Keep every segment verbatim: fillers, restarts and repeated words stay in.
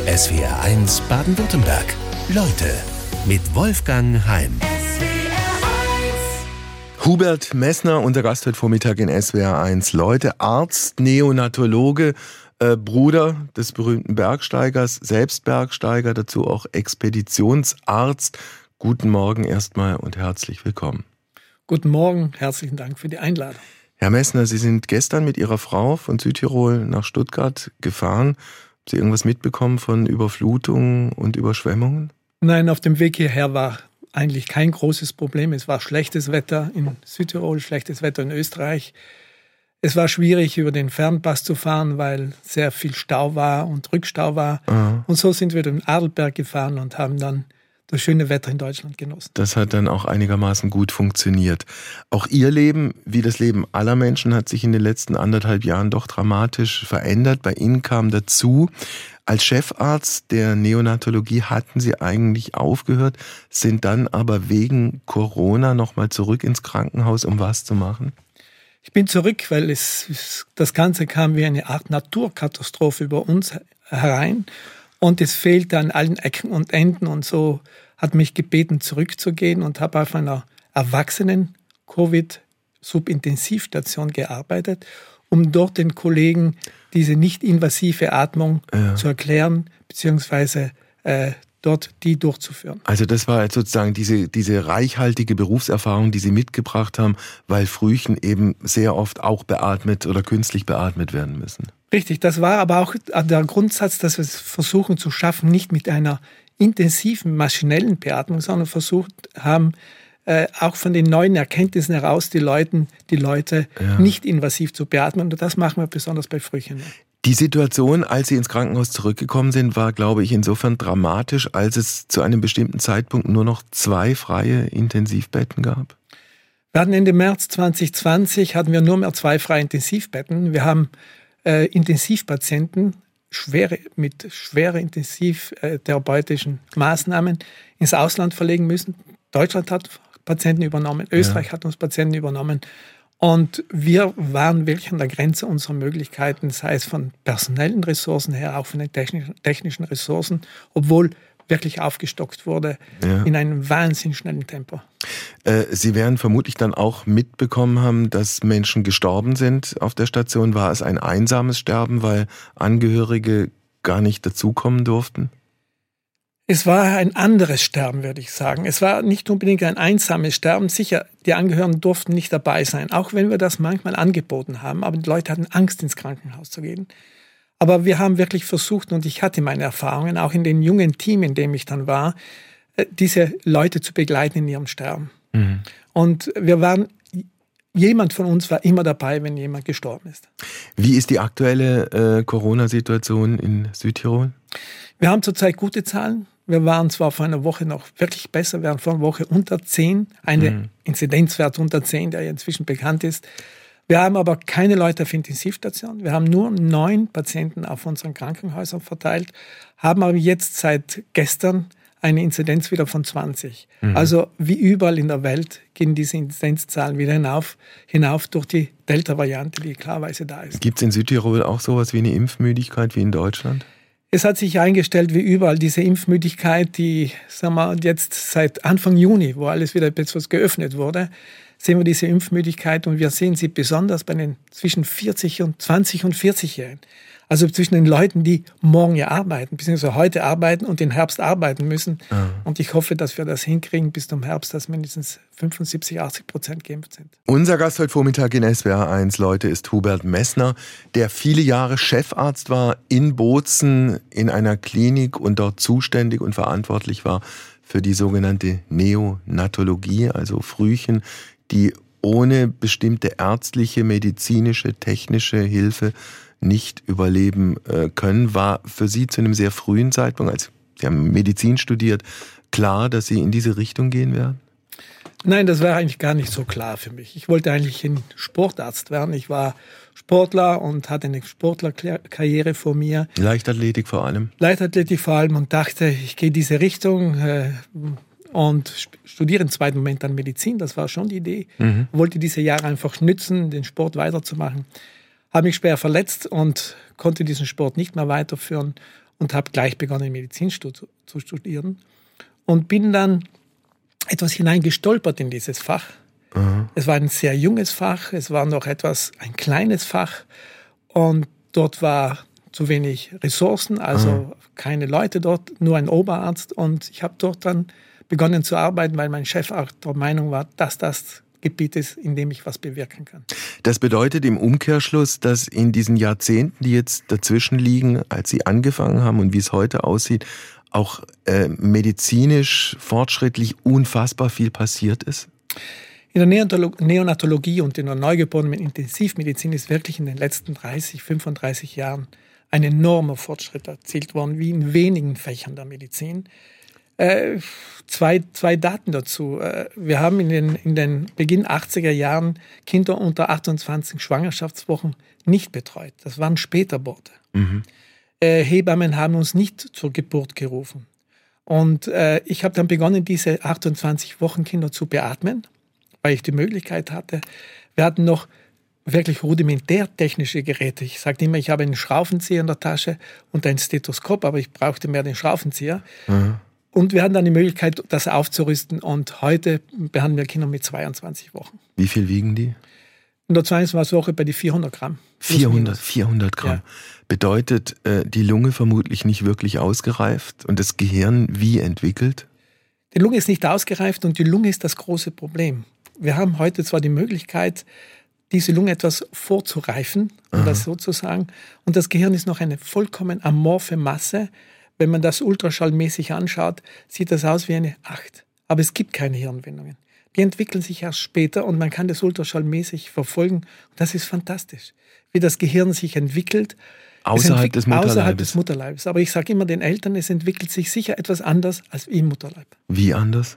S W R eins Baden-Württemberg. Leute mit Wolfgang Heim. Hubert Messner, unser Gast heute Vormittag in S W R eins. Leute, Arzt, Neonatologe, äh, Bruder des berühmten Bergsteigers, selbst Bergsteiger, dazu auch Expeditionsarzt. Guten Morgen erstmal und herzlich willkommen. Guten Morgen, herzlichen Dank für die Einladung. Herr Messner, Sie sind gestern mit Ihrer Frau von Südtirol nach Stuttgart gefahren. Haben Sie irgendwas mitbekommen von Überflutungen und Überschwemmungen? Nein, auf dem Weg hierher war eigentlich kein großes Problem. Es war schlechtes Wetter in Südtirol, schlechtes Wetter in Österreich. Es war schwierig, über den Fernpass zu fahren, weil sehr viel Stau war und Rückstau war. Aha. Und so sind wir den Adelberg gefahren und haben dann das schöne Wetter in Deutschland genossen. Das hat dann auch einigermaßen gut funktioniert. Auch Ihr Leben, wie das Leben aller Menschen, hat sich in den letzten anderthalb Jahren doch dramatisch verändert. Bei Ihnen kam dazu, als Chefarzt der Neonatologie hatten Sie eigentlich aufgehört, sind dann aber wegen Corona nochmal zurück ins Krankenhaus, um was zu machen? Ich bin zurück, weil es, das Ganze kam wie eine Art Naturkatastrophe über uns herein. Und es fehlte an allen Ecken und Enden. Und so hat mich gebeten, zurückzugehen und habe auf einer Erwachsenen-Covid-Subintensivstation gearbeitet, um dort den Kollegen diese nicht-invasive Atmung ja. zu erklären, beziehungsweise äh, dort die durchzuführen. Also das war jetzt sozusagen diese, diese reichhaltige Berufserfahrung, die Sie mitgebracht haben, weil Frühchen eben sehr oft auch beatmet oder künstlich beatmet werden müssen. Richtig, das war aber auch der Grundsatz, dass wir es versuchen zu schaffen, nicht mit einer intensiven maschinellen Beatmung, sondern versucht haben, äh, auch von den neuen Erkenntnissen heraus die, Leuten, die Leute ja. nicht invasiv zu beatmen. Und das machen wir besonders bei Frühchen. Die Situation, als Sie ins Krankenhaus zurückgekommen sind, war, glaube ich, insofern dramatisch, als es zu einem bestimmten Zeitpunkt nur noch zwei freie Intensivbetten gab. Wir hatten Ende März zwanzig zwanzig hatten wir nur mehr zwei freie Intensivbetten. Wir haben äh, Intensivpatienten schwere, mit schweren intensivtherapeutischen Maßnahmen ins Ausland verlegen müssen. Deutschland hat Patienten übernommen, Österreich ja. hat uns Patienten übernommen. Und wir waren wirklich an der Grenze unserer Möglichkeiten, sei es von personellen Ressourcen her, auch von den technischen, technischen Ressourcen, obwohl wirklich aufgestockt wurde ja. in einem wahnsinnig schnellen Tempo. Äh, Sie werden vermutlich dann auch mitbekommen haben, dass Menschen gestorben sind auf der Station. War es ein einsames Sterben, weil Angehörige gar nicht dazukommen durften? Es war ein anderes Sterben, würde ich sagen. Es war nicht unbedingt ein einsames Sterben. Sicher, die Angehörigen durften nicht dabei sein, auch wenn wir das manchmal angeboten haben. Aber die Leute hatten Angst, ins Krankenhaus zu gehen. Aber wir haben wirklich versucht, und ich hatte meine Erfahrungen, auch in dem jungen Team, in dem ich dann war, diese Leute zu begleiten in ihrem Sterben. Mhm. Und wir waren, jemand von uns war immer dabei, wenn jemand gestorben ist. Wie ist die aktuelle äh, Corona-Situation in Südtirol? Wir haben zurzeit gute Zahlen. Wir waren zwar vor einer Woche noch wirklich besser, wir waren vor einer Woche unter zehn, eine mhm. Inzidenzwert unter zehn, der ja inzwischen bekannt ist. Wir haben aber keine Leute auf Intensivstation. Wir haben nur neun Patienten auf unseren Krankenhäusern verteilt, haben aber jetzt seit gestern eine Inzidenz wieder von zwanzig. Mhm. Also wie überall in der Welt gehen diese Inzidenzzahlen wieder hinauf, hinauf durch die Delta-Variante, die klarerweise da ist. Gibt es in Südtirol auch sowas wie eine Impfmüdigkeit wie in Deutschland? Es hat sich eingestellt wie überall diese Impfmüdigkeit, die, sagen wir, jetzt seit Anfang Juni, wo alles wieder etwas geöffnet wurde, sehen wir diese Impfmüdigkeit und wir sehen sie besonders bei den zwischen vierzig und zwanzig und vierzig-Jährigen. Also zwischen den Leuten, die morgen ja arbeiten, beziehungsweise heute arbeiten und im Herbst arbeiten müssen. Ah. Und ich hoffe, dass wir das hinkriegen bis zum Herbst, dass mindestens fünfundsiebzig, achtzig Prozent geimpft sind. Unser Gast heute Vormittag in S W R eins, Leute, ist Hubert Messner, der viele Jahre Chefarzt war in Bozen in einer Klinik und dort zuständig und verantwortlich war für die sogenannte Neonatologie, also Frühchen, die ohne bestimmte ärztliche, medizinische, technische Hilfe nicht überleben äh, können. War für Sie zu einem sehr frühen Zeitpunkt, als Sie haben Medizin studiert, klar, dass Sie in diese Richtung gehen werden? Nein, das war eigentlich gar nicht so klar für mich. Ich wollte eigentlich ein Sportarzt werden. Ich war Sportler und hatte eine Sportlerkarriere vor mir. Leichtathletik vor allem? Leichtathletik vor allem und dachte, ich gehe diese Richtung äh, und studiere im zweiten Moment dann Medizin. Das war schon die Idee. Mhm. Wollte diese Jahre einfach nützen, den Sport weiterzumachen. Habe mich schwer verletzt und konnte diesen Sport nicht mehr weiterführen und habe gleich begonnen, Medizin stu- zu studieren und bin dann etwas hineingestolpert in dieses Fach. Mhm. Es war ein sehr junges Fach, es war noch etwas, ein kleines Fach und dort war zu wenig Ressourcen, also mhm. keine Leute dort, nur ein Oberarzt und ich habe dort dann begonnen zu arbeiten, weil mein Chef auch der Meinung war, dass das Gebiet ist, in dem ich was bewirken kann. Das bedeutet im Umkehrschluss, dass in diesen Jahrzehnten, die jetzt dazwischen liegen, als Sie angefangen haben und wie es heute aussieht, auch äh, medizinisch fortschrittlich unfassbar viel passiert ist? In der Neonatologie und in der neugeborenen Intensivmedizin ist wirklich in den letzten dreißig, fünfunddreißig Jahren ein enormer Fortschritt erzielt worden, wie in wenigen Fächern der Medizin. Äh, zwei, zwei Daten dazu. Äh, wir haben in den, in den Beginn achtziger Jahren Kinder unter achtundzwanzig Schwangerschaftswochen nicht betreut. Das waren Spätgeburten. Mhm. Äh, Hebammen haben uns nicht zur Geburt gerufen. Und äh, ich habe dann begonnen, diese achtundzwanzig Wochen Kinder zu beatmen, weil ich die Möglichkeit hatte. Wir hatten noch wirklich rudimentär technische Geräte. Ich sage immer, ich habe einen Schraubenzieher in der Tasche und ein Stethoskop, aber ich brauchte mehr den Schraubenzieher. Mhm. Und wir hatten dann die Möglichkeit, das aufzurüsten. Und heute behandeln wir Kinder mit zweiundzwanzig Wochen. Wie viel wiegen die? In der zweiundzwanzig Woche bei die vierhundert Gramm. vierhundert, vierhundert Gramm. Ja. Bedeutet, äh, die Lunge vermutlich nicht wirklich ausgereift und das Gehirn wie entwickelt? Die Lunge ist nicht ausgereift und die Lunge ist das große Problem. Wir haben heute zwar die Möglichkeit, diese Lunge etwas vorzureifen, um das so zu sagen. Und das Gehirn ist noch eine vollkommen amorphe Masse. Wenn man das ultraschallmäßig anschaut, sieht das aus wie eine acht. Aber es gibt keine Hirnwindungen. Die entwickeln sich erst später und man kann das ultraschallmäßig verfolgen. Und das ist fantastisch, wie das Gehirn sich entwickelt. Außerhalb des Mutterleibes. Außerhalb des Mutterleibes. Aber ich sage immer den Eltern, es entwickelt sich sicher etwas anders als im Mutterleib. Wie anders?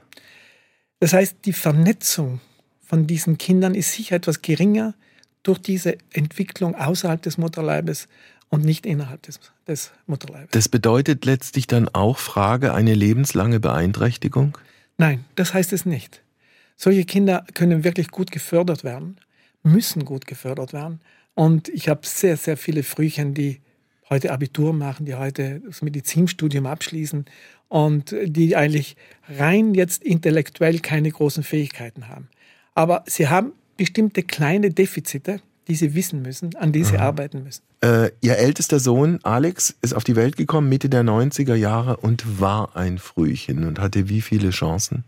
Das heißt, die Vernetzung von diesen Kindern ist sicher etwas geringer durch diese Entwicklung außerhalb des Mutterleibes und nicht innerhalb des, des Mutterleibes. Das bedeutet letztlich dann auch, Frage, eine lebenslange Beeinträchtigung? Nein, das heißt es nicht. Solche Kinder können wirklich gut gefördert werden, müssen gut gefördert werden. Und ich habe sehr, sehr viele Frühchen, die heute Abitur machen, die heute das Medizinstudium abschließen und die eigentlich rein jetzt intellektuell keine großen Fähigkeiten haben. Aber sie haben bestimmte kleine Defizite, die sie wissen müssen, an die sie Aha. arbeiten müssen. Äh, Ihr ältester Sohn Alex ist auf die Welt gekommen Mitte der neunziger Jahre und war ein Frühchen und hatte wie viele Chancen?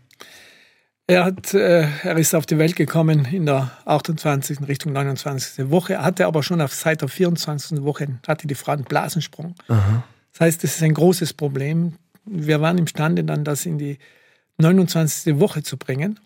Er, hat, äh, er ist auf die Welt gekommen in der achtundzwanzigsten Richtung neunundzwanzigsten Woche. Er hatte aber schon auf, seit der vierundzwanzigsten Woche hatte die Frau einen Blasensprung. Aha. Das heißt, das ist ein großes Problem. Wir waren imstande, dann das in die neunundzwanzigste Woche zu bringen.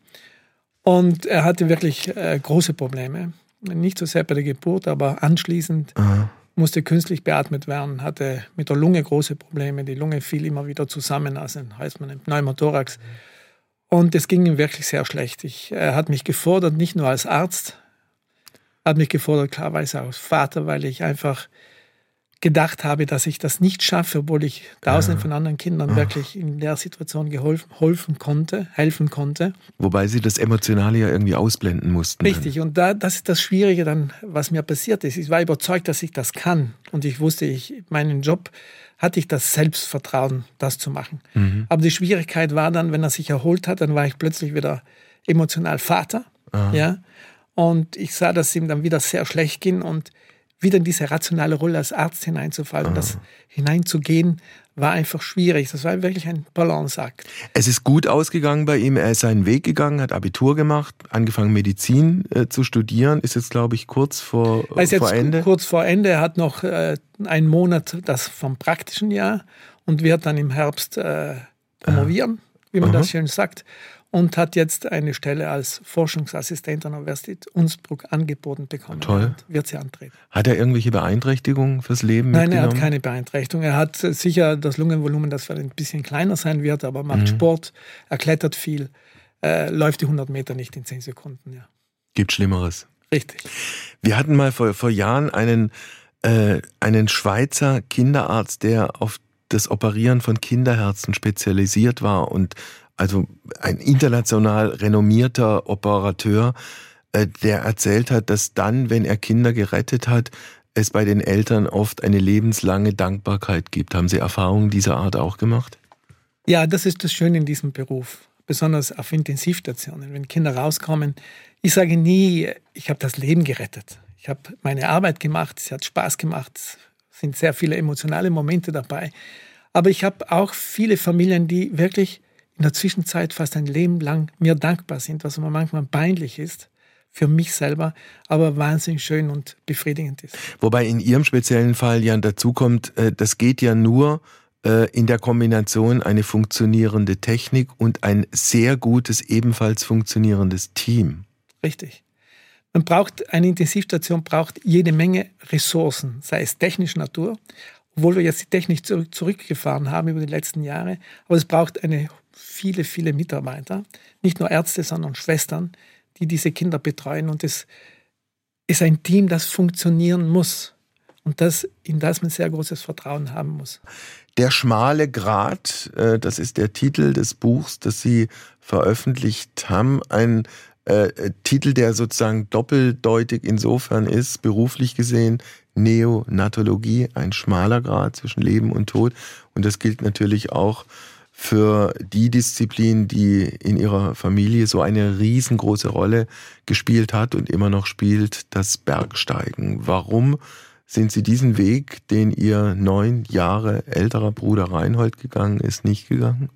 Und er hatte wirklich äh, große Probleme. Nicht so sehr bei der Geburt, aber anschließend Aha. musste künstlich beatmet werden, hatte mit der Lunge große Probleme. Die Lunge fiel immer wieder zusammen, also heißt man ein Pneumothorax. Und es ging ihm wirklich sehr schlecht. Ich, er hat mich gefordert, nicht nur als Arzt, hat mich gefordert, klarweise als Vater, weil ich einfach gedacht habe, dass ich das nicht schaffe, obwohl ich tausenden ja. von anderen Kindern ja. wirklich in der Situation geholfen helfen konnte, helfen konnte. Wobei Sie das Emotionale ja irgendwie ausblenden mussten. Richtig, dann. Und da, das ist das Schwierige dann, was mir passiert ist. Ich war überzeugt, dass ich das kann. Und ich wusste, ich meinen Job hatte ich das Selbstvertrauen, das zu machen. Mhm. Aber die Schwierigkeit war dann, wenn er sich erholt hat, dann war ich plötzlich wieder emotional Vater. Ja? Und ich sah, dass es ihm dann wieder sehr schlecht ging und wieder in diese rationale Rolle als Arzt hineinzufallen, das hineinzugehen, war einfach schwierig. Das war wirklich ein Balanceakt. Es ist gut ausgegangen bei ihm. Er ist seinen Weg gegangen, hat Abitur gemacht, angefangen Medizin äh, zu studieren. Ist jetzt, glaube ich, kurz vor, er ist jetzt vor Ende. Kurz vor Ende. Er hat noch äh, einen Monat das vom praktischen Jahr und wird dann im Herbst äh, promovieren, ah. wie man Aha. das schön sagt. Und hat jetzt eine Stelle als Forschungsassistent an der Universität Innsbruck angeboten bekommen. Toll. Und wird sie antreten. Hat er irgendwelche Beeinträchtigungen fürs Leben Nein, mitgenommen? Er hat keine Beeinträchtigung. Er hat sicher das Lungenvolumen, das vielleicht ein bisschen kleiner sein wird, aber macht mhm. Sport, er klettert viel, äh, läuft die hundert Meter nicht in zehn Sekunden. Ja. Gibt Schlimmeres. Richtig. Wir hatten mal vor, vor Jahren einen, äh, einen Schweizer Kinderarzt, der auf das Operieren von Kinderherzen spezialisiert war und also ein international renommierter Operateur, der erzählt hat, dass dann, wenn er Kinder gerettet hat, es bei den Eltern oft eine lebenslange Dankbarkeit gibt. Haben Sie Erfahrungen dieser Art auch gemacht? Ja, das ist das Schöne in diesem Beruf, besonders auf Intensivstationen, wenn Kinder rauskommen. Ich sage nie, ich habe das Leben gerettet. Ich habe meine Arbeit gemacht, es hat Spaß gemacht, es sind sehr viele emotionale Momente dabei. Aber ich habe auch viele Familien, die wirklich in der Zwischenzeit fast ein Leben lang mir dankbar sind, was mir manchmal peinlich ist für mich selber, aber wahnsinnig schön und befriedigend ist. Wobei in Ihrem speziellen Fall ja dazu kommt, das geht ja nur in der Kombination eine funktionierende Technik und ein sehr gutes, ebenfalls funktionierendes Team. Richtig. Man braucht, eine Intensivstation braucht jede Menge Ressourcen, sei es technischer Natur, obwohl wir jetzt die Technik zurückgefahren haben über die letzten Jahre, aber es braucht eine viele, viele Mitarbeiter, nicht nur Ärzte, sondern Schwestern, die diese Kinder betreuen. Und es ist ein Team, das funktionieren muss und das, in das man sehr großes Vertrauen haben muss. Der schmale Grat, das ist der Titel des Buchs, das Sie veröffentlicht haben. Ein äh, Titel, der sozusagen doppeldeutig insofern ist, beruflich gesehen, Neonatologie, ein schmaler Grat zwischen Leben und Tod. Und das gilt natürlich auch für die Disziplin, die in Ihrer Familie so eine riesengroße Rolle gespielt hat und immer noch spielt, das Bergsteigen. Warum sind Sie diesen Weg, den Ihr neun Jahre älterer Bruder Reinhold gegangen ist, nicht gegangen?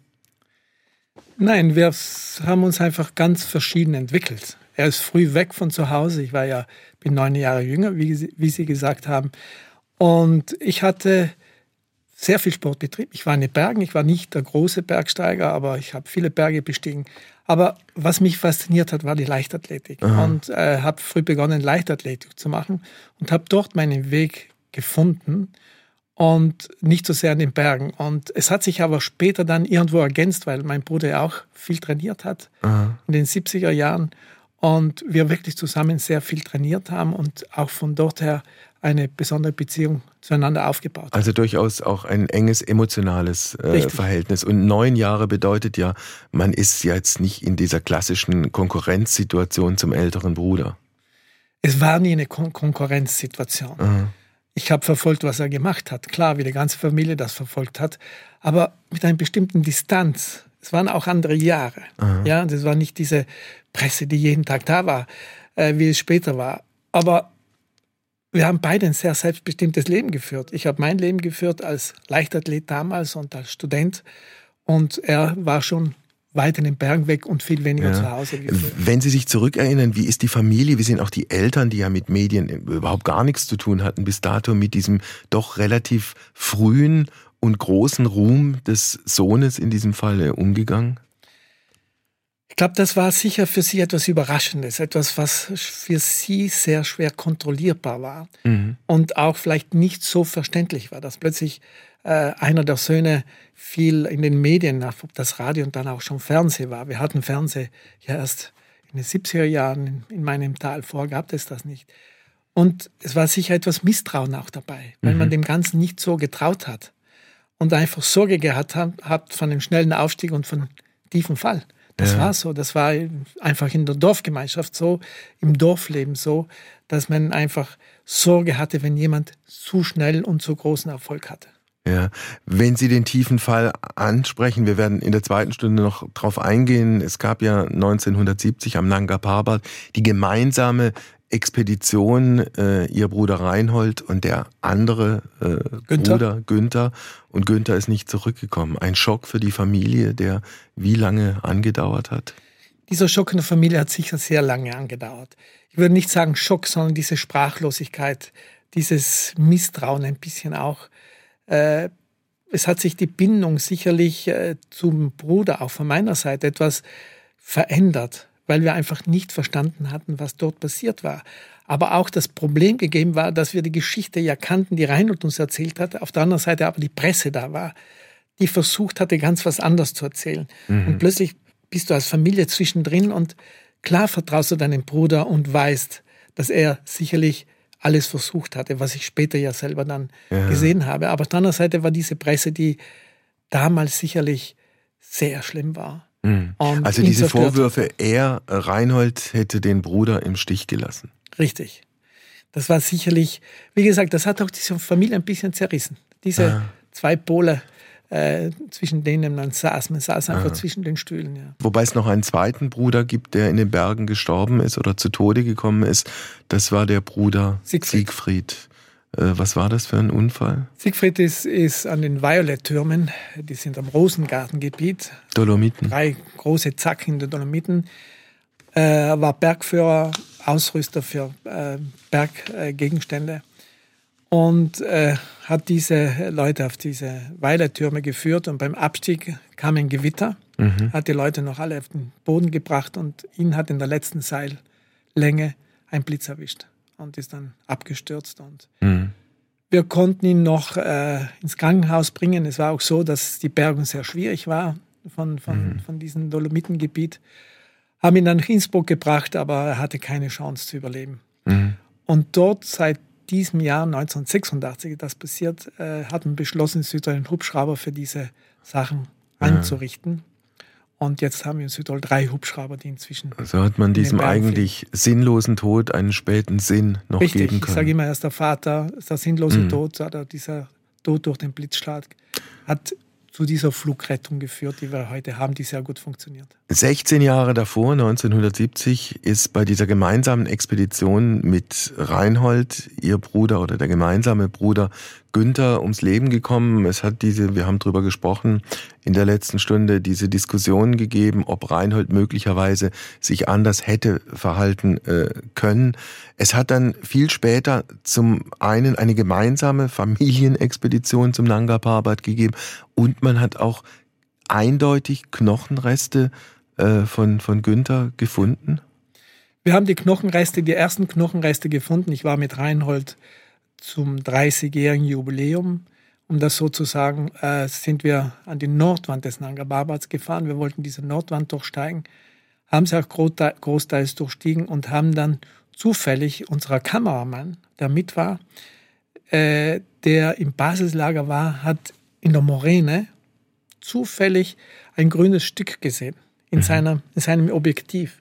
Nein, wir haben uns einfach ganz verschieden entwickelt. Er ist früh weg von zu Hause. Ich war ja, bin neun Jahre jünger, wie Sie, wie Sie gesagt haben. Und ich hatte sehr viel Sport betrieben. Ich war in den Bergen, ich war nicht der große Bergsteiger, aber ich habe viele Berge bestiegen. Aber was mich fasziniert hat, war die Leichtathletik. Aha. Und äh, habe früh begonnen, Leichtathletik zu machen und habe dort meinen Weg gefunden und nicht so sehr in den Bergen. Und es hat sich aber später dann irgendwo ergänzt, weil mein Bruder ja auch viel trainiert hat. Aha. In den siebziger Jahren und wir wirklich zusammen sehr viel trainiert haben und auch von dort her eine besondere Beziehung zueinander aufgebaut haben. Also durchaus auch ein enges emotionales äh, Verhältnis. Und neun Jahre bedeutet ja, man ist jetzt nicht in dieser klassischen Konkurrenzsituation zum älteren Bruder. Es war nie eine Kon- Konkurrenzsituation. Aha. Ich habe verfolgt, was er gemacht hat. Klar, wie die ganze Familie das verfolgt hat. Aber mit einer bestimmten Distanz. Es waren auch andere Jahre. Aha. Ja, das war nicht diese Presse, die jeden Tag da war, äh, wie es später war. Aber wir haben beide ein sehr selbstbestimmtes Leben geführt. Ich habe mein Leben geführt als Leichtathlet damals und als Student. Und er war schon weit in den Bergen weg und viel weniger ja. zu Hause. Wenn Sie sich zurückerinnern, wie ist die Familie, wie sind auch die Eltern, die ja mit Medien überhaupt gar nichts zu tun hatten, bis dato mit diesem doch relativ frühen und großen Ruhm des Sohnes in diesem Fall umgegangen? Ich glaube, das war sicher für sie etwas Überraschendes, etwas, was für sie sehr schwer kontrollierbar war mhm. und auch vielleicht nicht so verständlich war, dass plötzlich äh, einer der Söhne viel in den Medien, ob das Radio und dann auch schon Fernsehen war. Wir hatten Fernsehen ja erst in den siebziger Jahren in, in meinem Tal, vorher gab es das nicht. Und es war sicher etwas Misstrauen auch dabei, weil mhm. man dem Ganzen nicht so getraut hat und einfach Sorge gehabt hat, hat von dem schnellen Aufstieg und von tiefen Fall. Das ja. war so, das war einfach in der Dorfgemeinschaft so, im Dorfleben so, dass man einfach Sorge hatte, wenn jemand zu schnell und zu großen Erfolg hatte. Ja, wenn Sie den tiefen Fall ansprechen, wir werden in der zweiten Stunde noch drauf eingehen. Es gab ja neunzehnhundertsiebzig am Nanga Parbat die gemeinsame Expedition, äh, Ihr Bruder Reinhold und der andere äh, Günther. Bruder Günther. Und Günther ist nicht zurückgekommen. Ein Schock für die Familie, der wie lange angedauert hat? Dieser Schock in der Familie hat sicher sehr lange angedauert. Ich würde nicht sagen Schock, sondern diese Sprachlosigkeit, dieses Misstrauen ein bisschen auch. Äh, es hat sich die Bindung sicherlich äh, zum Bruder auch von meiner Seite etwas verändert, weil wir einfach nicht verstanden hatten, was dort passiert war. Aber auch das Problem gegeben war, dass wir die Geschichte ja kannten, die Reinhold uns erzählt hatte, auf der anderen Seite aber die Presse da war, die versucht hatte, ganz was anderes zu erzählen. Mhm. Und plötzlich bist du als Familie zwischendrin und klar vertraust du deinem Bruder und weißt, dass er sicherlich alles versucht hatte, was ich später ja selber dann ja. gesehen habe. Aber auf der anderen Seite war diese Presse, die damals sicherlich sehr schlimm war. Mhm. Also diese Vorwürfe, er, Reinhold, hätte den Bruder im Stich gelassen. Richtig. das war sicherlich, wie gesagt, das hat auch diese Familie ein bisschen zerrissen. Diese ah. zwei Pole, äh, zwischen denen man saß. Man saß einfach ah. zwischen den Stühlen. Ja. Wobei es noch einen zweiten Bruder gibt, der in den Bergen gestorben ist oder zu Tode gekommen ist. Das war der Bruder Siegfried. Siegfried. Äh, was war das für ein Unfall? Siegfried ist, ist an den Violet-Türmen, die sind am Rosengartengebiet. Dolomiten. Drei große Zacken in den Dolomiten. Er äh, war Bergführer, Ausrüster für äh, Berggegenstände äh, und äh, hat diese Leute auf diese Violet-Türme geführt und beim Abstieg kam ein Gewitter, mhm. hat die Leute noch alle auf den Boden gebracht und ihn hat in der letzten Seillänge ein Blitz erwischt und ist dann abgestürzt. Und mhm. wir konnten ihn noch äh, ins Krankenhaus bringen. Es war auch so, dass die Bergung sehr schwierig war von, von, mhm. von diesem Dolomitengebiet. Haben ihn dann nach Innsbruck gebracht, aber er hatte keine Chance zu überleben. Mhm. Und dort seit diesem Jahr neunzehnhundertsechsundachtzig, das passiert, äh, hat man beschlossen, in Südtirol einen Hubschrauber für diese Sachen mhm. einzurichten. Und jetzt haben wir in Südtirol drei Hubschrauber, die inzwischen... Also hat man diesem eigentlich fliegen. sinnlosen Tod einen späten Sinn noch Richtig, geben können. Ich sage immer, er ist der Vater, ist der sinnlose mhm. Tod, oder dieser Tod durch den Blitzschlag hat zu dieser Flugrettung geführt, die wir heute haben, die sehr gut funktioniert. sechzehn Jahre davor, neunzehnhundertsiebzig, ist bei dieser gemeinsamen Expedition mit Reinhold, ihr Bruder oder der gemeinsame Bruder Günther, ums Leben gekommen. Es hat diese, wir haben drüber gesprochen, in der letzten Stunde diese Diskussion gegeben, ob Reinhold möglicherweise sich anders hätte verhalten äh, können. Es hat dann viel später zum einen eine gemeinsame Familienexpedition zum Nanga Parbat gegeben und man hat auch eindeutig Knochenreste äh, von, von Günther gefunden. Wir haben die Knochenreste, die ersten Knochenreste gefunden. Ich war mit Reinhold zum dreißigjährigen Jubiläum. Um das sozusagen, äh, sind wir an die Nordwand des Nanga Parbats gefahren. Wir wollten diese Nordwand durchsteigen, haben sie auch großteils durchstiegen und haben dann zufällig unser Kameramann, der mit war, äh, der im Basislager war, hat in der Moräne zufällig ein grünes Stück gesehen in, mhm. seiner, in seinem Objektiv.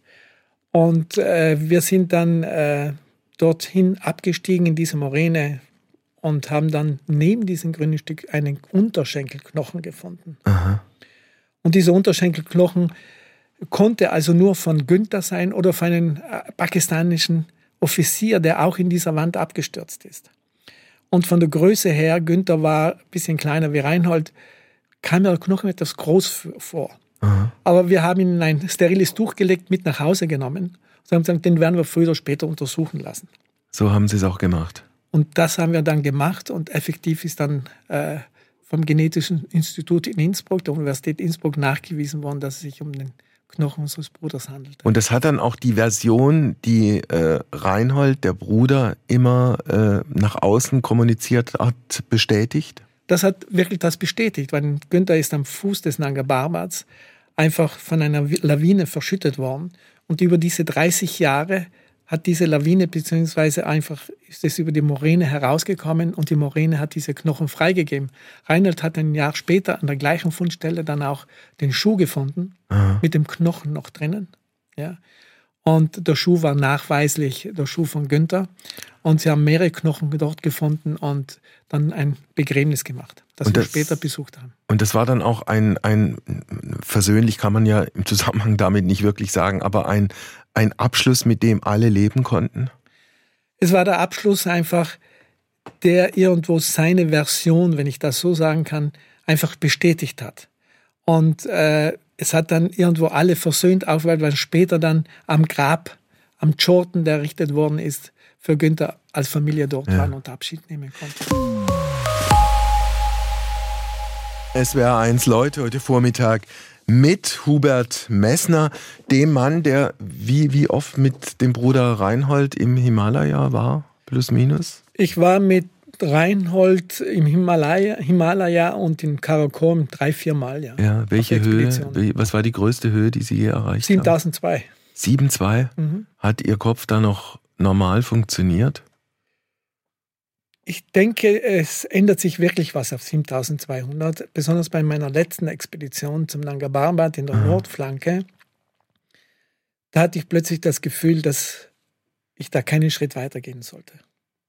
Und äh, wir sind dann äh, dorthin abgestiegen in diese Moräne und haben dann neben diesem grünen Stück einen Unterschenkelknochen gefunden. Aha. Und dieser Unterschenkelknochen konnte also nur von Günther sein oder von einem äh, pakistanischen Offizier, der auch in dieser Wand abgestürzt ist. Und von der Größe her, Günther war ein bisschen kleiner wie Reinhold, kam der Knochen etwas groß vor. Aha. Aber wir haben ihn in ein steriles Tuch gelegt, mit nach Hause genommen. Und haben gesagt, den werden wir früher oder später untersuchen lassen. So haben Sie es auch gemacht. Und das haben wir dann gemacht und effektiv ist dann äh, vom Genetischen Institut in Innsbruck, der Universität Innsbruck, nachgewiesen worden, dass es sich um den Knochen unseres Bruders handelt. Und das hat dann auch die Version, die äh, Reinhold, der Bruder, immer äh, nach außen kommuniziert hat, bestätigt? Das hat wirklich das bestätigt, weil Günther ist am Fuß des Nanga Parbats einfach von einer Lawine verschüttet worden. Und über diese dreißig Jahre hat diese Lawine, beziehungsweise einfach ist es über die Moräne herausgekommen und die Moräne hat diese Knochen freigegeben. Reinhold hat ein Jahr später an der gleichen Fundstelle dann auch den Schuh gefunden, aha, mit dem Knochen noch drinnen. Ja. Und der Schuh war nachweislich der Schuh von Günther. Und sie haben mehrere Knochen dort gefunden und dann ein Begräbnis gemacht, das, das wir später besucht haben. Und das war dann auch ein, ein, versöhnlich kann man ja im Zusammenhang damit nicht wirklich sagen, aber ein, ein Abschluss, mit dem alle leben konnten? Es war der Abschluss einfach, der irgendwo seine Version, wenn ich das so sagen kann, einfach bestätigt hat. Und äh, es hat dann irgendwo alle versöhnt, auch weil man später dann am Grab, am Jordan, der errichtet worden ist, für Günther als Familie dort ja. waren und Abschied nehmen konnte. S W R eins Leute heute Vormittag mit Hubert Messner, dem Mann, der wie, wie oft mit dem Bruder Reinhold im Himalaya war, plus minus? Ich war mit Reinhold im Himalaya, Himalaya und in Karakorum drei, vier Mal. Ja, ja, welche Höhe, was war die größte Höhe, die Sie je erreicht haben? siebentausendzwei. siebentausendzwei? Mhm. Hat Ihr Kopf da noch normal funktioniert? Ich denke, es ändert sich wirklich was auf siebentausendzweihundert, besonders bei meiner letzten Expedition zum Nanga Parbat in der Aha. Nordflanke. Da hatte ich plötzlich das Gefühl, dass ich da keinen Schritt weitergehen sollte.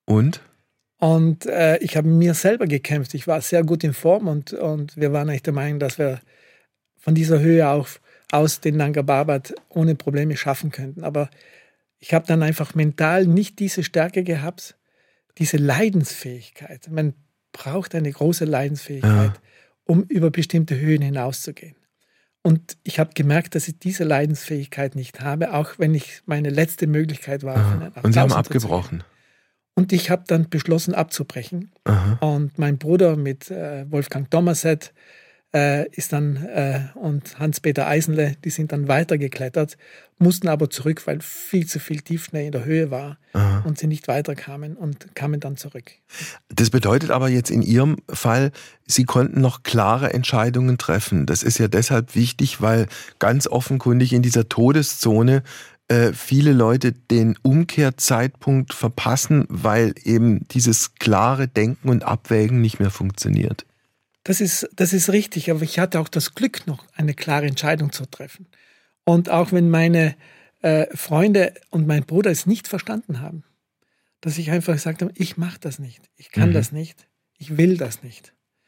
Und? Und äh, ich habe mir selber gekämpft. Ich war sehr gut in Form und, und wir waren eigentlich der Meinung, dass wir von dieser Höhe auf, aus den Nanga Parbat ohne Probleme schaffen könnten. Aber ich habe dann einfach mental nicht diese Stärke gehabt, diese Leidensfähigkeit. Man braucht eine große Leidensfähigkeit, ja. um über bestimmte Höhen hinauszugehen. Und ich habe gemerkt, dass ich diese Leidensfähigkeit nicht habe, auch wenn ich meine letzte Möglichkeit war. Ja. Und Sie haben abgebrochen? Und ich habe dann beschlossen, abzubrechen. Aha. Und mein Bruder mit äh, Wolfgang Dommerset äh, ist dann äh, und Hans-Peter Eisenle, die sind dann weitergeklettert, mussten aber zurück, weil viel zu viel Tiefschnee in der Höhe war. Aha. Und sie nicht weiterkamen und kamen dann zurück. Das bedeutet aber jetzt in Ihrem Fall, Sie konnten noch klare Entscheidungen treffen. Das ist ja deshalb wichtig, weil ganz offenkundig in dieser Todeszone äh, viele Leute den Umkehrzeitpunkt verpassen, weil eben dieses klare Denken und Abwägen nicht mehr funktioniert. Das ist, das ist richtig, aber ich hatte auch das Glück, noch eine klare Entscheidung zu treffen. Und auch wenn meine äh, Freunde und mein Bruder es nicht verstanden haben, dass ich einfach gesagt habe, ich mache das nicht, ich kann mhm. das nicht, ich will das nicht.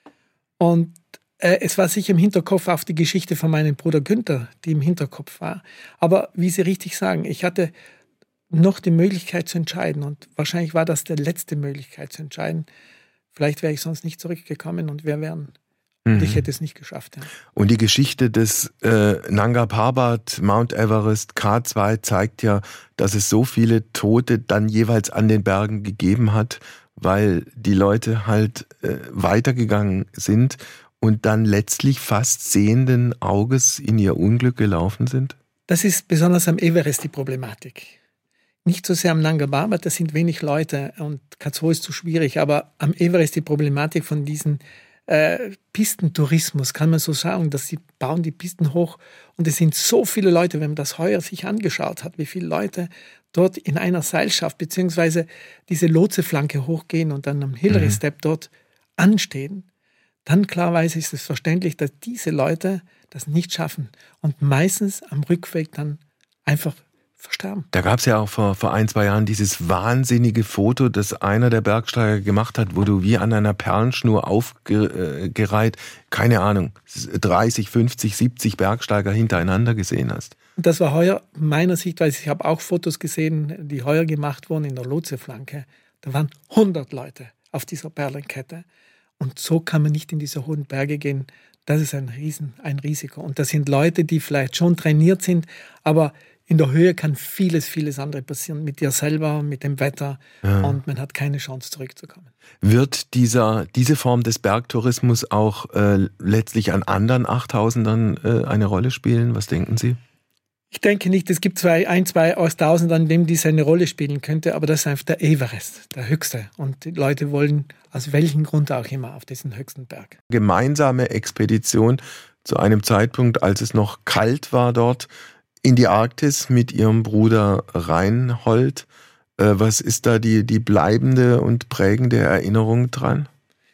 Und äh, es war sicher im Hinterkopf auch die Geschichte von meinem Bruder Günther, die im Hinterkopf war. Aber wie Sie richtig sagen, ich hatte noch die Möglichkeit zu entscheiden und wahrscheinlich war das die letzte Möglichkeit zu entscheiden. Vielleicht wäre ich sonst nicht zurückgekommen und wir wären, mhm. und ich hätte es nicht geschafft. Ja. Und die Geschichte des äh, Nanga Parbat, Mount Everest, K zwei zeigt ja, dass es so viele Tote dann jeweils an den Bergen gegeben hat, weil die Leute halt äh, weitergegangen sind und dann letztlich fast sehenden Auges in ihr Unglück gelaufen sind? Das ist besonders am Everest die Problematik. Nicht so sehr am Nanga Parbat, da sind wenig Leute und K zwei ist zu schwierig, aber am Everest die Problematik von diesem äh, Pistentourismus, kann man so sagen, dass sie bauen die Pisten hoch und es sind so viele Leute, wenn man das heuer sich angeschaut hat, wie viele Leute dort in einer Seilschaft beziehungsweise diese Lotseflanke hochgehen und dann am Hillary Step dort anstehen, dann klarerweise ist es verständlich, dass diese Leute das nicht schaffen und meistens am Rückweg dann einfach versterben. Da gab es ja auch vor, vor ein, zwei Jahren dieses wahnsinnige Foto, das einer der Bergsteiger gemacht hat, wo du wie an einer Perlenschnur aufgereiht, keine Ahnung, dreißig, fünfzig, siebzig Bergsteiger hintereinander gesehen hast. Und das war heuer meiner Sichtweise, ich habe auch Fotos gesehen, die heuer gemacht wurden in der Lotseflanke. Da waren hundert Leute auf dieser Perlenkette. Und so kann man nicht in diese hohen Berge gehen. Das ist ein Riesen, ein Risiko. Und das sind Leute, die vielleicht schon trainiert sind, aber in der Höhe kann vieles, vieles andere passieren. Mit dir selber, mit dem Wetter. Ja. Und man hat keine Chance, zurückzukommen. Wird dieser, diese Form des Bergtourismus auch äh, letztlich an anderen Achttausendern äh, eine Rolle spielen? Was denken Sie? Ich denke nicht. Es gibt zwei, ein, zwei Austausend, an dem dies eine Rolle spielen könnte. Aber das ist einfach der Everest, der höchste. Und die Leute wollen aus welchem Grund auch immer auf diesen höchsten Berg. Gemeinsame Expedition zu einem Zeitpunkt, als es noch kalt war dort, in die Arktis mit Ihrem Bruder Reinhold. Äh, was ist da die, die bleibende und prägende Erinnerung dran?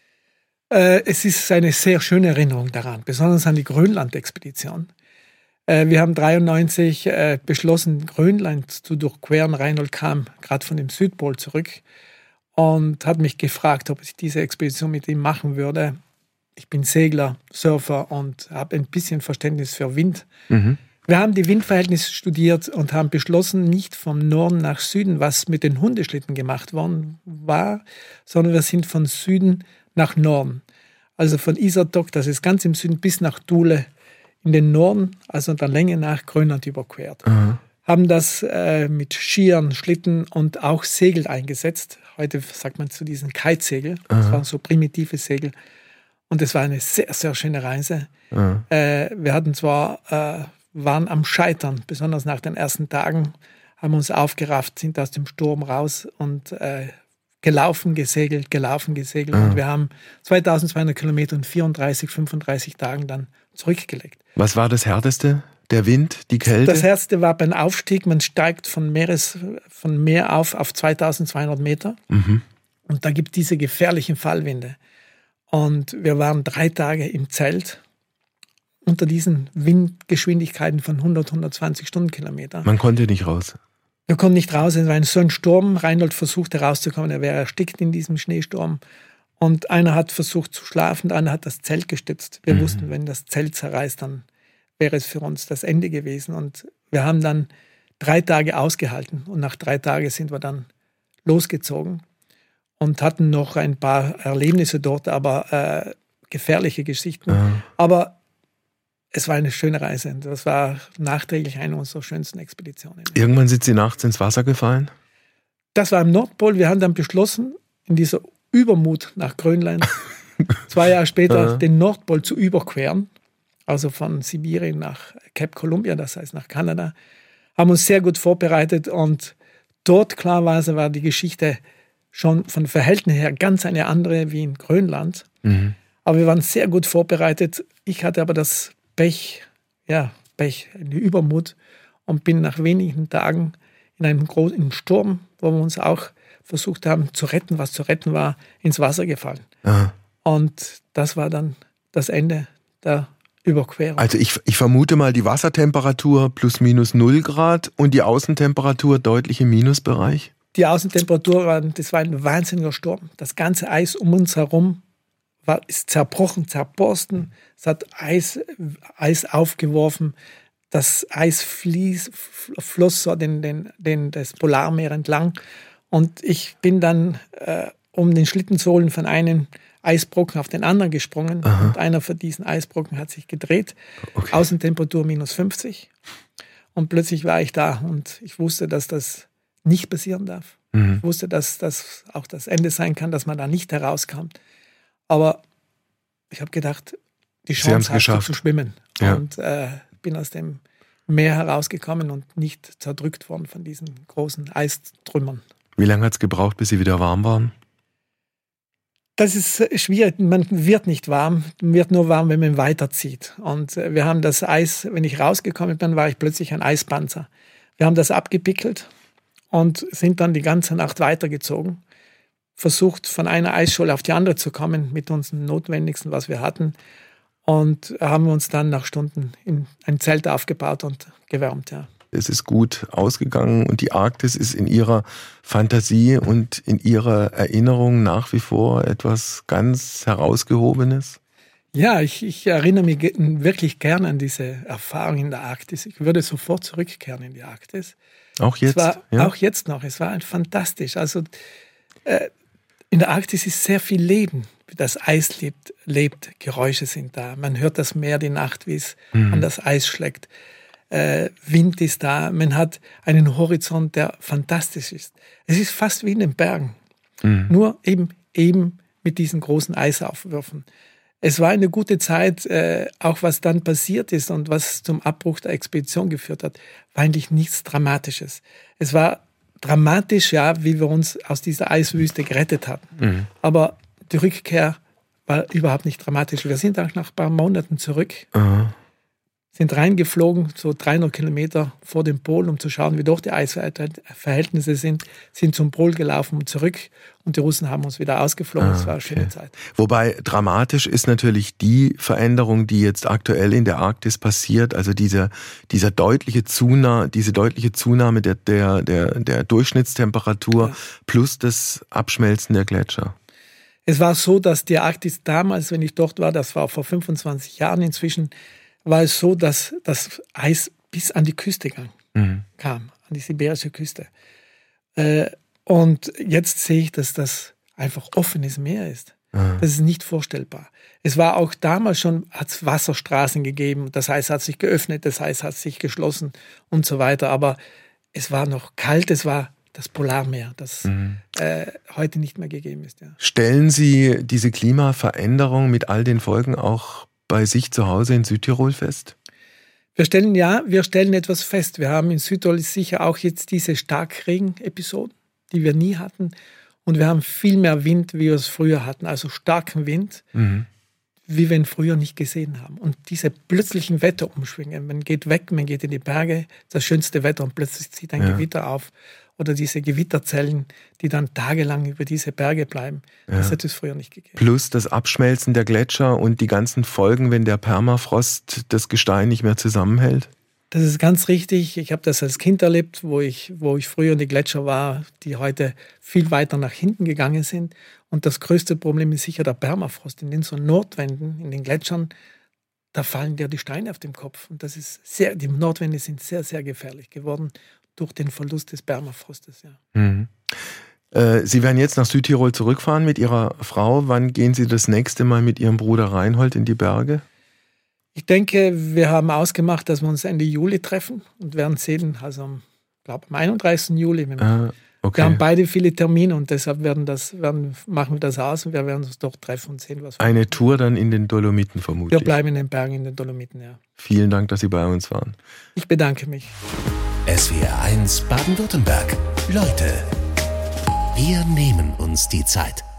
Äh, es ist eine sehr schöne Erinnerung daran, besonders an die Grönland-Expedition. Äh, wir haben neunzehnhundertdreiundneunzig äh, beschlossen, Grönland zu durchqueren. Reinhold kam gerade von dem Südpol zurück und hat mich gefragt, ob ich diese Expedition mit ihm machen würde. Ich bin Segler, Surfer und habe ein bisschen Verständnis für Wind. Mhm. Wir haben die Windverhältnisse studiert und haben beschlossen, nicht vom Norden nach Süden, was mit den Hundeschlitten gemacht worden war, sondern wir sind von Süden nach Norden. Also von Isertok, das ist ganz im Süden, bis nach Thule in den Norden, also der Länge nach Grönland überquert. Mhm. Haben das äh, mit Skiern, Schlitten und auch Segel eingesetzt. Heute sagt man zu diesen Kitesegel. Das waren so primitive Segel. Und es war eine sehr, sehr schöne Reise. Mhm. Äh, wir hatten zwar... Äh, waren am Scheitern, besonders nach den ersten Tagen, haben uns aufgerafft, sind aus dem Sturm raus und äh, gelaufen, gesegelt, gelaufen, gesegelt. Mhm. Und wir haben zweitausendzweihundert Kilometer in vierunddreißig, fünfunddreißig Tagen dann zurückgelegt. Was war das Härteste? Der Wind, die Kälte? Das Härteste war beim Aufstieg. Man steigt von, Meeres, von Meer auf auf zweitausendzweihundert Meter. Mhm. Und da gibt es diese gefährlichen Fallwinde. Und wir waren drei Tage im Zelt unter diesen Windgeschwindigkeiten von hundert, hundertzwanzig Stundenkilometer. Man konnte nicht raus. Wir konnten nicht raus, es war ein, so ein Sturm. Reinhold versuchte rauszukommen, er wäre erstickt in diesem Schneesturm. Und einer hat versucht zu schlafen, der andere hat das Zelt gestützt. Wir mhm. wussten, wenn das Zelt zerreißt, dann wäre es für uns das Ende gewesen. Und wir haben dann drei Tage ausgehalten. Und nach drei Tagen sind wir dann losgezogen und hatten noch ein paar Erlebnisse dort, aber äh, gefährliche Geschichten. Ja. Aber es war eine schöne Reise. Das war nachträglich eine unserer schönsten Expeditionen. Irgendwann sind Sie nachts ins Wasser gefallen? Das war im Nordpol. Wir haben dann beschlossen, in dieser Übermut nach Grönland, zwei Jahre später ja. den Nordpol zu überqueren, also von Sibirien nach Cape Columbia, das heißt nach Kanada, haben uns sehr gut vorbereitet und dort, klarerweise, war die Geschichte schon von Verhältnissen her ganz eine andere wie in Grönland. Mhm. Aber wir waren sehr gut vorbereitet. Ich hatte aber das Pech, ja, Pech, eine Übermut und bin nach wenigen Tagen in einem großen Sturm, wo wir uns auch versucht haben zu retten, was zu retten war, ins Wasser gefallen. Aha. Und das war dann das Ende der Überquerung. Also ich, ich vermute mal, die Wassertemperatur plus minus null Grad und die Außentemperatur deutlich im Minusbereich? Die Außentemperatur, war, das war ein wahnsinniger Sturm. Das ganze Eis um uns herum war, ist zerbrochen, zerborsten. Es hat Eis, Eis aufgeworfen. Das Eis fließ, floss so den, den, den, das Polarmeer entlang. Und ich bin dann, äh, um den Schlitten zu holen, von einem Eisbrocken auf den anderen gesprungen. Aha. Und einer von diesen Eisbrocken hat sich gedreht. Okay. Außentemperatur minus fünfzig. Und plötzlich war ich da und ich wusste, dass das nicht passieren darf. Mhm. Ich wusste, dass das auch das Ende sein kann, dass man da nicht herauskommt. Aber ich habe gedacht, die Chance hast du zu schwimmen. Ja. Und äh, bin aus dem Meer herausgekommen und nicht zerdrückt worden von diesen großen Eistrümmern. Wie lange hat es gebraucht, bis Sie wieder warm waren? Das ist schwierig. Man wird nicht warm. Man wird nur warm, wenn man weiterzieht. Und wir haben das Eis, wenn ich rausgekommen bin, war ich plötzlich ein Eispanzer. Wir haben das abgepickelt und sind dann die ganze Nacht weitergezogen. Versucht, von einer Eisscholle auf die andere zu kommen, mit uns Notwendigsten, was wir hatten. Und haben uns dann nach Stunden in ein Zelt aufgebaut und gewärmt, ja. Es ist gut ausgegangen und die Arktis ist in ihrer Fantasie und in ihrer Erinnerung nach wie vor etwas ganz Herausgehobenes. Ja, ich, ich erinnere mich wirklich gern an diese Erfahrung in der Arktis. Ich würde sofort zurückkehren in die Arktis. Auch jetzt? Es war, ja? Auch jetzt noch. Es war fantastisch. Also äh, in der Arktis ist sehr viel Leben. Das Eis lebt, lebt, Geräusche sind da. Man hört das Meer die Nacht, wie es mhm. an das Eis schlägt. Äh, Wind ist da, man hat einen Horizont, der fantastisch ist. Es ist fast wie in den Bergen, mhm. nur eben, eben mit diesen großen Eisaufwürfen. Es war eine gute Zeit, äh, auch was dann passiert ist und was zum Abbruch der Expedition geführt hat, war eigentlich nichts Dramatisches. Es war dramatisch, ja, wie wir uns aus dieser Eiswüste gerettet hatten. Mhm. Aber die Rückkehr war überhaupt nicht dramatisch. Wir sind auch nach ein paar Monaten zurück. Mhm. Sind reingeflogen, so dreihundert Kilometer vor dem Pol, um zu schauen, wie dort die Eisverhältnisse sind, sind zum Pol gelaufen und zurück und die Russen haben uns wieder ausgeflogen. Ah, das war eine schöne Zeit. Wobei dramatisch ist natürlich die Veränderung, die jetzt aktuell in der Arktis passiert, also diese, dieser deutliche Zunahme, diese deutliche Zunahme der, der, der, der Durchschnittstemperatur ja. plus das Abschmelzen der Gletscher. Es war so, dass die Arktis damals, wenn ich dort war, das war vor fünfundzwanzig Jahren inzwischen, war es so, dass das Eis bis an die Küste kam, mhm. kam an die sibirische Küste. Äh, und jetzt sehe ich, dass das einfach offenes Meer ist. Mhm. Das ist nicht vorstellbar. Es war auch damals schon, hat es Wasserstraßen gegeben, das Eis hat sich geöffnet, das Eis hat sich geschlossen und so weiter. Aber es war noch kalt, es war das Polarmeer, das mhm. äh, heute nicht mehr gegeben ist. Ja. Stellen Sie diese Klimaveränderung mit all den Folgen auch bei sich zu Hause in Südtirol fest? Wir stellen ja, wir stellen etwas fest. Wir haben in Südtirol sicher auch jetzt diese Starkregen-Episoden, die wir nie hatten. Und wir haben viel mehr Wind, wie wir es früher hatten. Also starken Wind, mhm. wie wir ihn früher nicht gesehen haben. Und diese plötzlichen Wetterumschwünge, man geht weg, man geht in die Berge, das schönste Wetter und plötzlich zieht ein ja. Gewitter auf. Oder diese Gewitterzellen, die dann tagelang über diese Berge bleiben. Ja. Das hat es früher nicht gegeben. Plus das Abschmelzen der Gletscher und die ganzen Folgen, wenn der Permafrost das Gestein nicht mehr zusammenhält? Das ist ganz richtig. Ich habe das als Kind erlebt, wo ich, wo ich früher in die Gletscher war, die heute viel weiter nach hinten gegangen sind. Und das größte Problem ist sicher der Permafrost. In den so Nordwänden, in den Gletschern, da fallen dir die Steine auf den Kopf. Und das ist sehr, die Nordwände sind sehr, sehr gefährlich geworden durch den Verlust des Permafrostes. Ja. Mhm. Äh, Sie werden jetzt nach Südtirol zurückfahren mit Ihrer Frau. Wann gehen Sie das nächste Mal mit Ihrem Bruder Reinhold in die Berge? Ich denke, wir haben ausgemacht, dass wir uns Ende Juli treffen und werden sehen, also am, glaub, am einunddreißigsten Juli. Ah, okay. Wir haben beide viele Termine und deshalb werden das, werden, machen wir das aus und wir werden uns dort treffen und sehen, was wir Eine machen. Tour dann in den Dolomiten vermutlich. Wir bleiben in den Bergen, in den Dolomiten, ja. Vielen Dank, dass Sie bei uns waren. Ich bedanke mich. S W R eins Baden-Württemberg. Leute, wir nehmen uns die Zeit.